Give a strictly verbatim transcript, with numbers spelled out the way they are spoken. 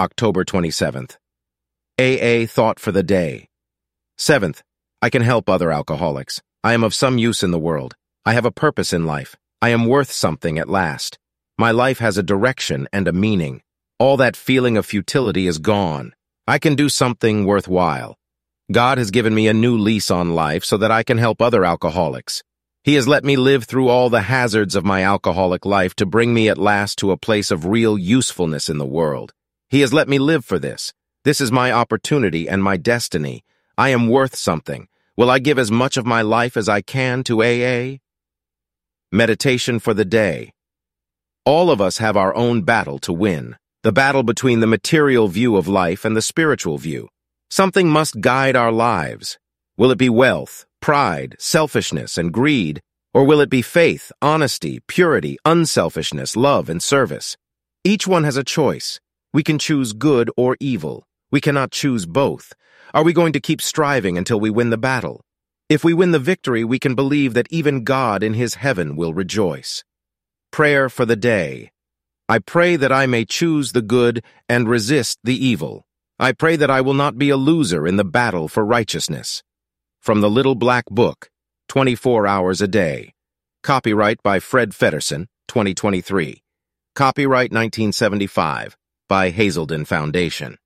October twenty-seventh. A A Thought for the Day. seventh. I can help other alcoholics. I am of some use in the world. I have a purpose in life. I am worth something at last. My life has a direction and a meaning. All that feeling of futility is gone. I can do something worthwhile. God has given me a new lease on life so that I can help other alcoholics. He has let me live through all the hazards of my alcoholic life to bring me at last to a place of real usefulness in the world. He has let me live for this. This is my opportunity and my destiny. I am worth something. Will I give as much of my life as I can to A A? Meditation for the day. All of us have our own battle to win, the battle between the material view of life and the spiritual view. Something must guide our lives. Will it be wealth, pride, selfishness, and greed, or will it be faith, honesty, purity, unselfishness, love, and service? Each one has a choice. We can choose good or evil. We cannot choose both. Are we going to keep striving until we win the battle? If we win the victory, we can believe that even God in His heaven will rejoice. Prayer for the day. I pray that I may choose the good and resist the evil. I pray that I will not be a loser in the battle for righteousness. From the Little Black Book, twenty-four hours a day. Copyright by Fred Feddersen, twenty twenty-three. Copyright nineteen seventy-five by Hazelden Foundation.